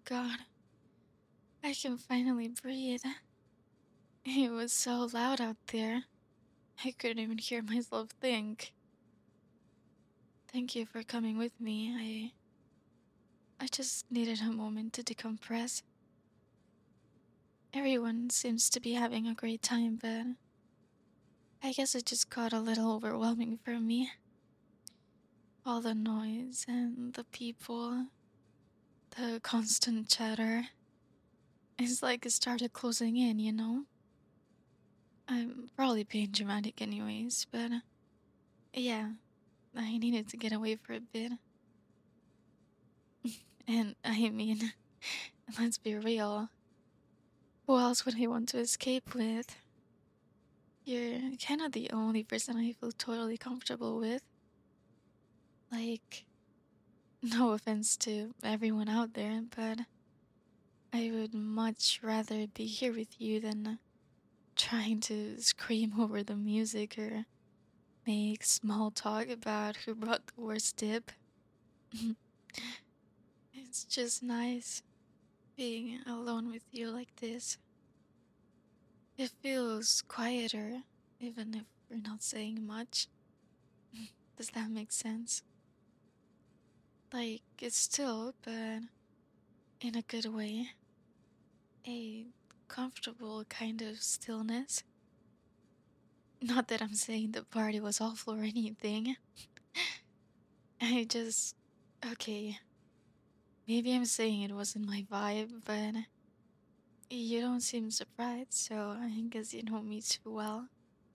God, I can finally breathe. It was so loud out there. I couldn't even hear myself think. Thank you for coming with me. I just needed a moment to decompress. Everyone seems to be having a great time, but I guess it just got a little overwhelming for me. All the noise and the people, the constant chatter. It's like it started closing in. I'm probably being dramatic anyways, but yeah, I needed to get away for a bit. And I mean, let's be real. Who else would I want to escape with? You're kind of the only person I feel totally comfortable with. Like, no offense to everyone out there, but I would much rather be here with you than trying to scream over the music or make small talk about who brought the worst dip. It's just nice being alone with you like this. It feels quieter, even if we're not saying much. Does that make sense? Like, it's still, but in a good way. A comfortable kind of stillness. Not that I'm saying the party was awful or anything. I just. Okay, maybe I'm saying it wasn't my vibe, but you don't seem surprised, so I guess you know me too well.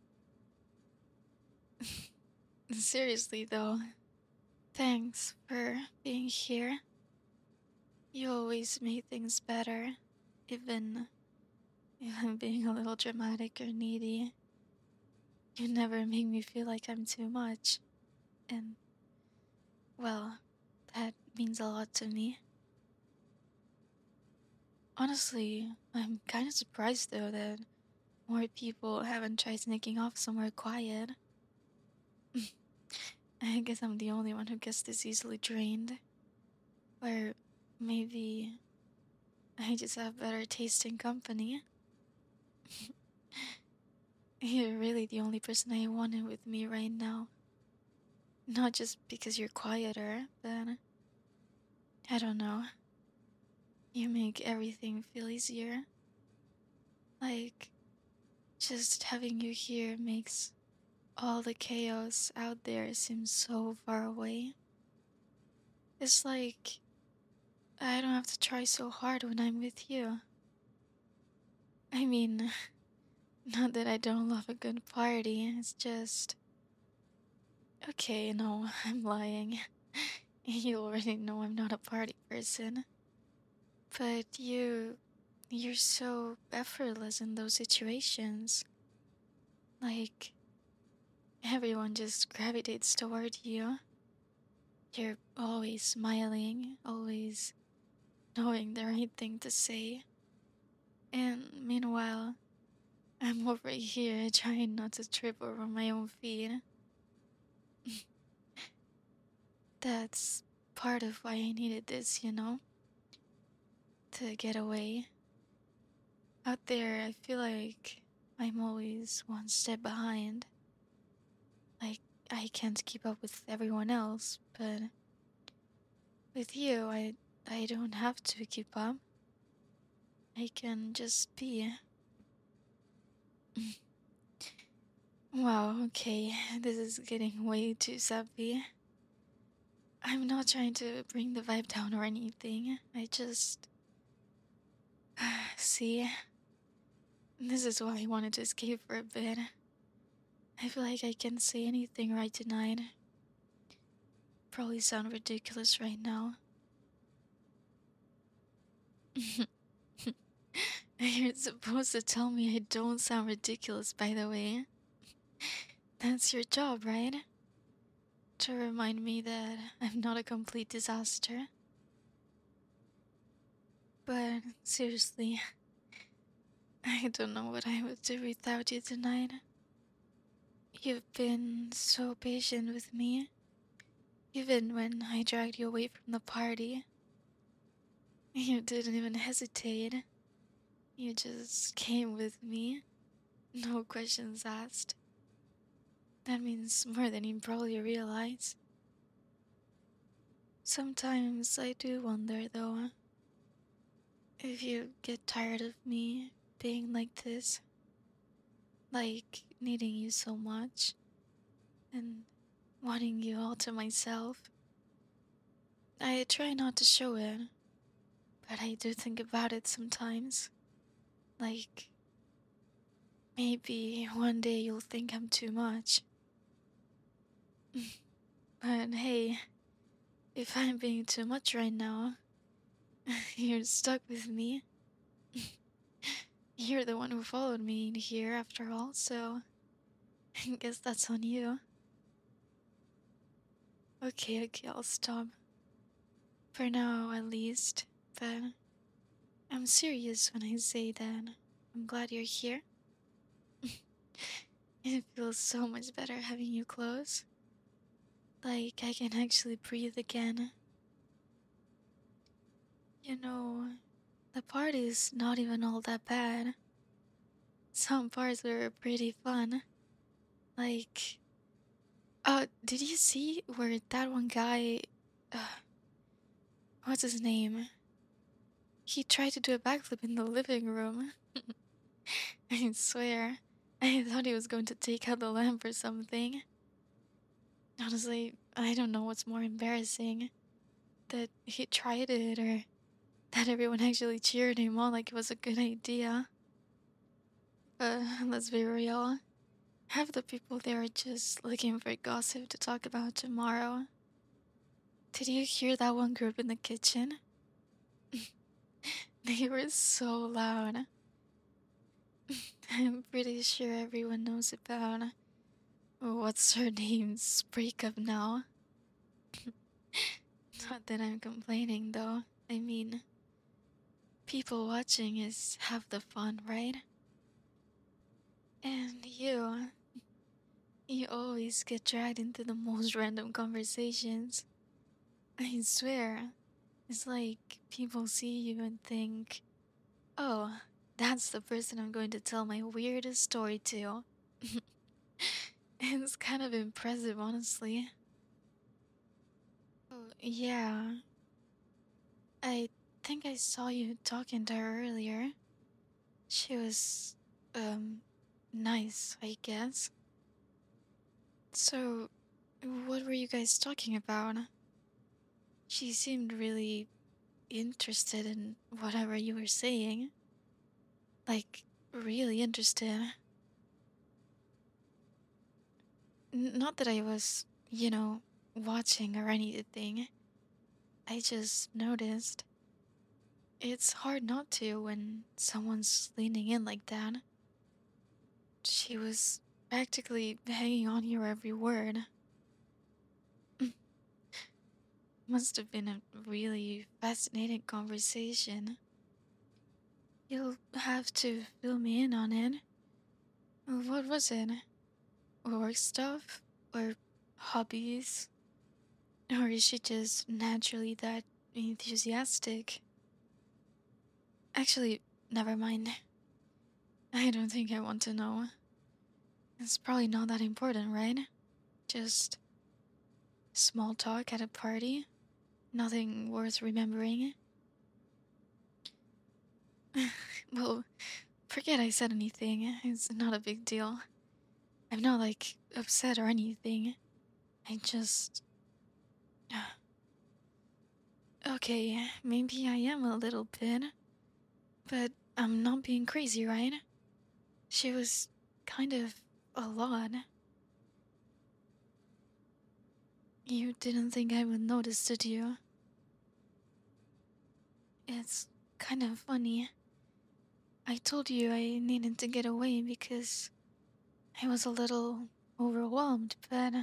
Seriously, though, thanks for being here. You always make things better, even if I'm being a little dramatic or needy. You never make me feel like I'm too much, and, well, that means a lot to me. Honestly, I'm kind of surprised though that more people haven't tried sneaking off somewhere quiet. I guess I'm the only one who gets this easily drained. Or maybe I just have better taste in company. You're really the only person I wanted with me right now. Not just because you're quieter, but I don't know. You make everything feel easier. Like, just having you here makes all the chaos out there seem so far away. It's like I don't have to try so hard when I'm with you. I mean, not that I don't love a good party, it's just. Okay, no, I'm lying. You already know I'm not a party person. But you're so effortless in those situations. Like, everyone just gravitates toward you. You're always smiling, always knowing the right thing to say. And meanwhile, I'm over here trying not to trip over my own feet. That's part of why I needed this. To get away. Out there, I feel like I'm always one step behind. Like, I can't keep up with everyone else, but with you, I don't have to keep up. I can just be. Wow, okay, this is getting way too sappy. I'm not trying to bring the vibe down or anything. I just. See, this is why I wanted to escape for a bit. I feel like I can say anything right tonight. Probably sound ridiculous right now. You're supposed to tell me I don't sound ridiculous, by the way. That's your job, right? To remind me that I'm not a complete disaster. But seriously, I don't know what I would do without you tonight. You've been so patient with me, even when I dragged you away from the party. You didn't even hesitate. You just came with me. No questions asked. That means more than you probably realize. Sometimes I do wonder, though, if you get tired of me being like this, like needing you so much and wanting you all to myself. I try not to show it, but I do think about it sometimes. Like, maybe one day you'll think I'm too much. But hey, if I'm being too much right now, you're stuck with me. You're the one who followed me in here after all, so I guess that's on you. Okay, okay, I'll stop. For now, at least. But I'm serious when I say that I'm glad you're here. It feels so much better having you close. Like I can actually breathe again. You know, the party's not even all that bad. Some parts were pretty fun. Like, did you see where that one guy, uh, what's his name? He tried to do a backflip in the living room. I swear, I thought he was going to take out the lamp or something. Honestly, I don't know what's more embarrassing. That he tried it or that everyone actually cheered him on like it was a good idea. But let's be real. Half the people there are just looking for gossip to talk about tomorrow. Did you hear that one group in the kitchen? They were so loud. I'm pretty sure everyone knows about what's her name's breakup now. Not that I'm complaining though. I mean, people watching is half the fun, right? And you always get dragged into the most random conversations. I swear, it's like people see you and think, oh, that's the person I'm going to tell my weirdest story to. It's kind of impressive, honestly. Oh, yeah. I think I saw you talking to her earlier. She was, um, nice, I guess. So, what were you guys talking about? She seemed really interested in whatever you were saying. Like, really interested. Not that I was, watching or anything. I just noticed. It's hard not to when someone's leaning in like that. She was practically hanging on your every word. Must have been a really fascinating conversation. You'll have to fill me in on it. What was it? Work stuff? Or hobbies? Or is she just naturally that enthusiastic? Actually, never mind. I don't think I want to know. It's probably not that important, right? Just small talk at a party. Nothing worth remembering. Well, forget I said anything. It's not a big deal. I'm not like upset or anything. I just. Okay, maybe I am a little bit, but I'm not being crazy, right? She was kind of a lot. You didn't think I would notice, did you? It's kind of funny. I told you I needed to get away because I was a little overwhelmed, but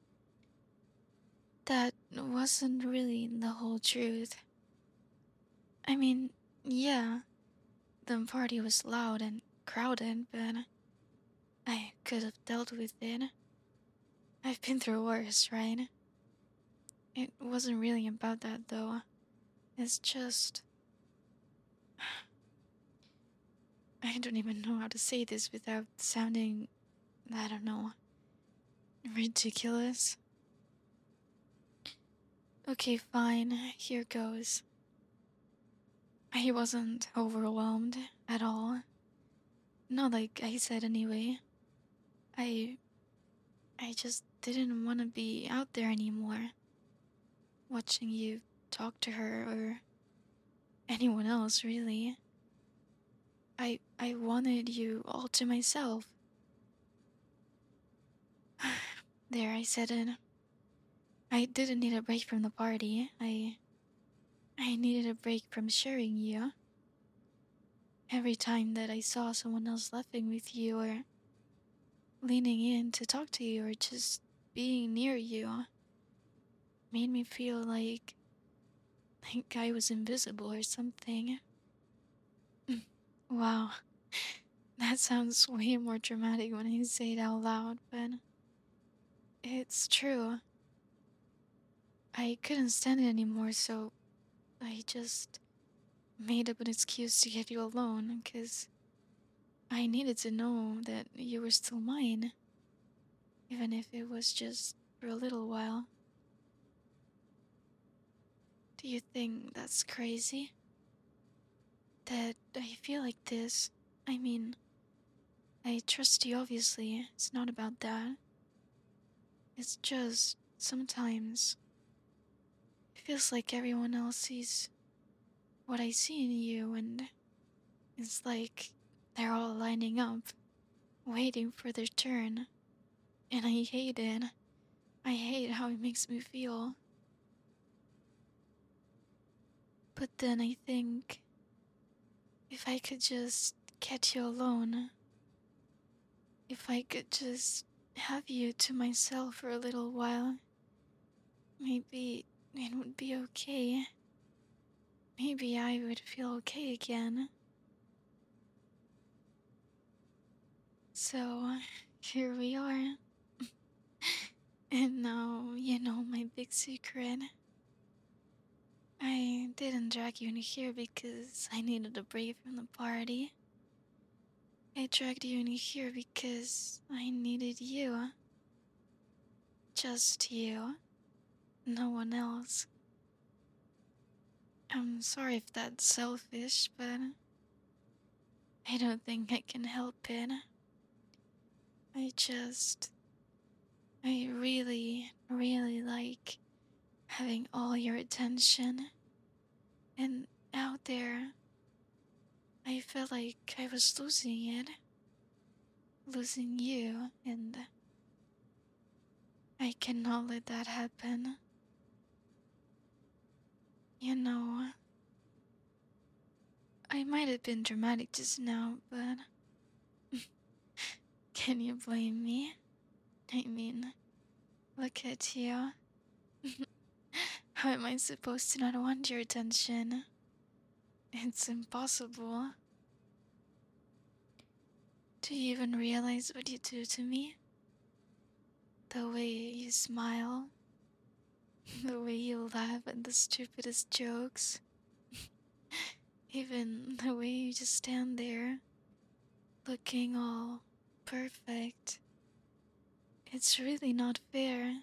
that wasn't really the whole truth. I mean, yeah, the party was loud and crowded, but I could have dealt with it. I've been through worse, right? It wasn't really about that though. It's just I don't even know how to say this without sounding, I don't know, ridiculous. Okay, fine, here goes. I wasn't overwhelmed at all. Not like I said anyway. I I just didn't want to be out there anymore, watching you talk to her or anyone else really. I wanted you all to myself. There, I said it. I didn't need a break from the party. I needed a break from sharing you. Every time that I saw someone else laughing with you or leaning in to talk to you or just being near you made me feel like I was invisible or something. Wow, that sounds way more dramatic when I say it out loud, but it's true. I couldn't stand it anymore, so I just made up an excuse to get you alone, because I needed to know that you were still mine, even if it was just for a little while. Do you think that's crazy? That I feel like this? I mean, I trust you, obviously. It's not about that. It's just sometimes it feels like everyone else sees what I see in you, and it's like they're all lining up, waiting for their turn. And I hate it. I hate how it makes me feel. But then I think if I could just get you alone, if I could just have you to myself for a little while, maybe it would be okay. Maybe I would feel okay again. So, here we are. And now you know my big secret. I didn't drag you in here because I needed a break from the party. I dragged you in here because I needed you. Just you. No one else. I'm sorry if that's selfish, but I don't think I can help it. I just. I really, really like having all your attention. And out there, I felt like I was losing it. Losing you, and I cannot let that happen. You know, I might have been dramatic just now, but can you blame me? I mean, look at you. How am I supposed to not want your attention? It's impossible. Do you even realize what you do to me? The way you smile, the way you laugh at the stupidest jokes, even the way you just stand there, looking all perfect. It's really not fair.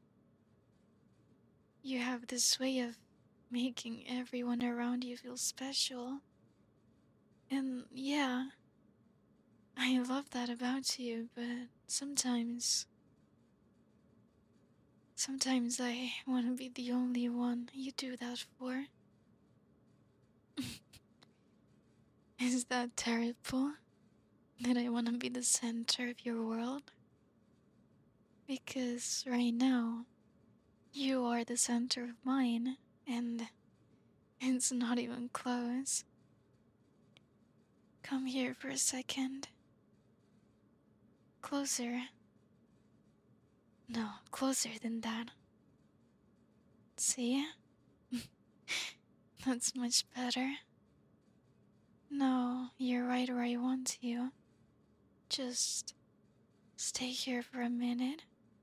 You have this way of making everyone around you feel special. And yeah, I love that about you, but sometimes I want to be the only one you do that for. Is that terrible? That I want to be the center of your world? Because right now, you are the center of mine, and it's not even close. Come here for a second. Closer. No, closer than that. See? That's much better. No, you're right where I want you. Just stay here for a minute.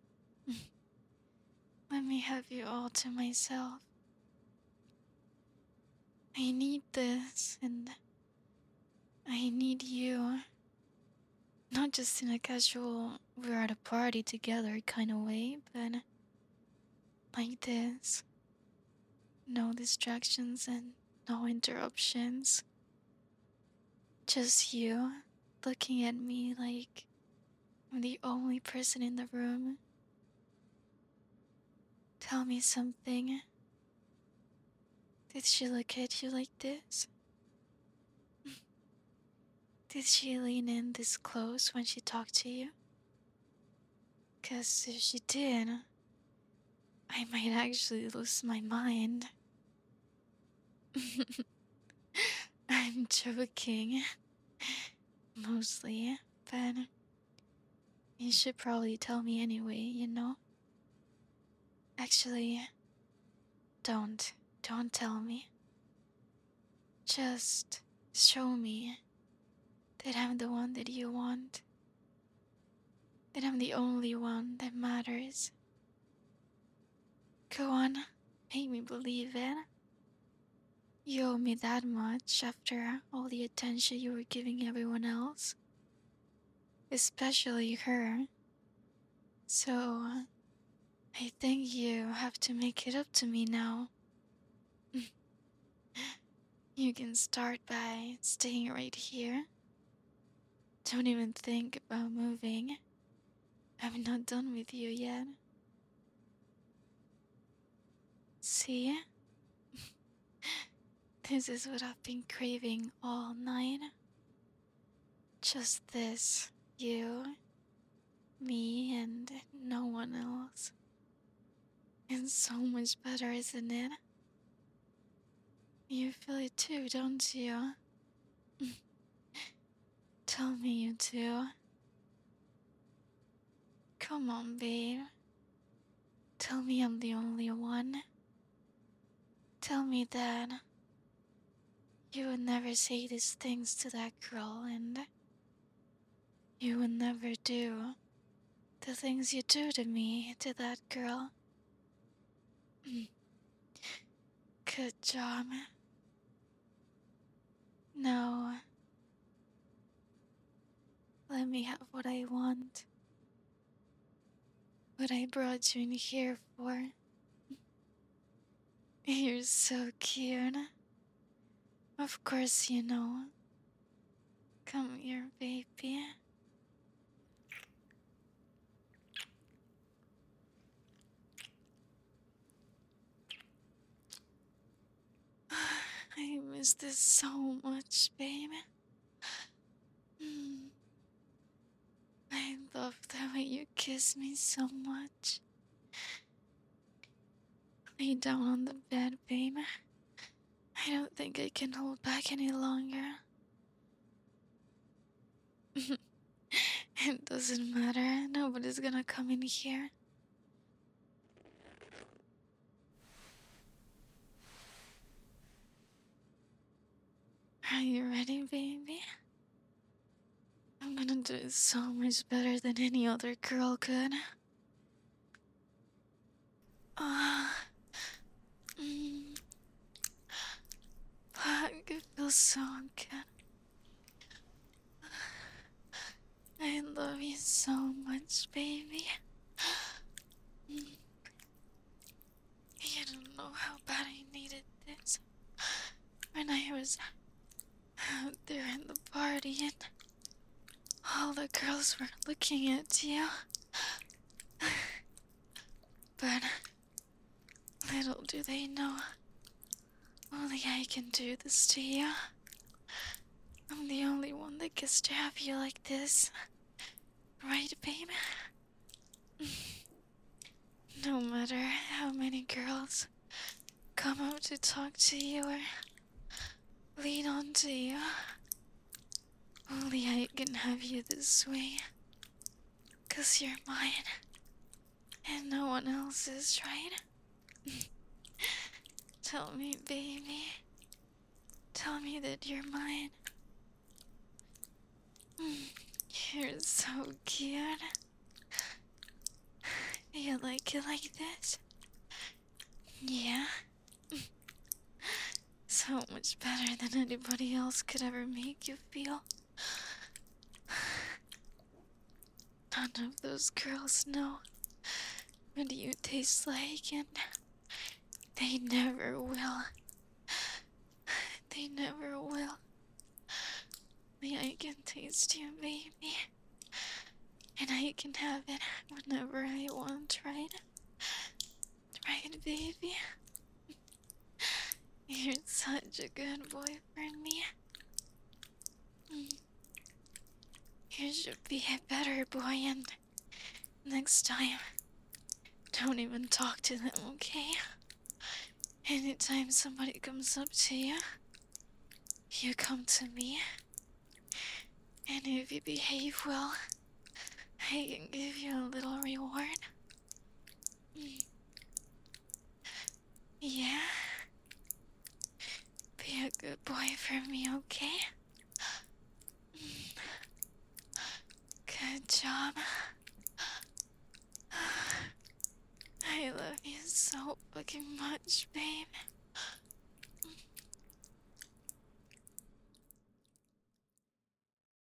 Let me have you all to myself. I need this, and I need you. Not just in a casual, we're at a party together kind of way, but like this. No distractions and no interruptions. Just you looking at me like I'm the only person in the room. Tell me something. Did she look at you like this? Did she lean in this close when she talked to you? 'Cause if she did, I might actually lose my mind. I'm joking. Mostly, but you should probably tell me anyway, you know? Actually, don't. Don't tell me. Just show me that I'm the one that you want. That I'm the only one that matters. Go on, make me believe it. You owe me that much after all the attention you were giving everyone else. Especially her. So, I think you have to make it up to me now. You can start by staying right here. Don't even think about moving. I'm not done with you yet. See? This is what I've been craving all night. Just this. You, me, and no one else. It's so much better, isn't it? You feel it too, don't you? Tell me you do. Come on, babe. Tell me I'm the only one. Tell me that you would never say these things to that girl, and you would never do the things you do to me to that girl. Good job. Now, let me have what I want. What I brought you in here for. You're so cute. Of course you know. Come here, baby. I miss this so much, babe. I love the way you kiss me so much. Lay down on the bed, babe. I don't think I can hold back any longer. It doesn't matter. Nobody's gonna come in here. Are you ready, baby? I'm gonna do it so much better than any other girl could. Ah, fuck, it feels so good. I love you so much, baby. You don't know how bad I needed this. When I was out there in the party and all the girls were looking at you. But little do they know, only I can do this to you. I'm the only one that gets to have you like this. Right, babe? No matter how many girls come up to talk to you or lean on to you, only I can have you this way. 'Cause you're mine. And no one else is, right? Tell me, baby. Tell me that you're mine. You're so cute. You like it like this? Yeah? So so much better than anybody else could ever make you feel. None of those girls know what you taste like, and they never will. They never will. I can taste you, baby. And I can have it whenever I want, right? Right, baby? You're such a good boy for me. You should be a better boy, and next time, don't even talk to them, okay? Anytime somebody comes up to you, you come to me. And if you behave well, I can give you a little reward. Yeah? Be a good boy for me, okay? Good job. I love you so fucking much, babe.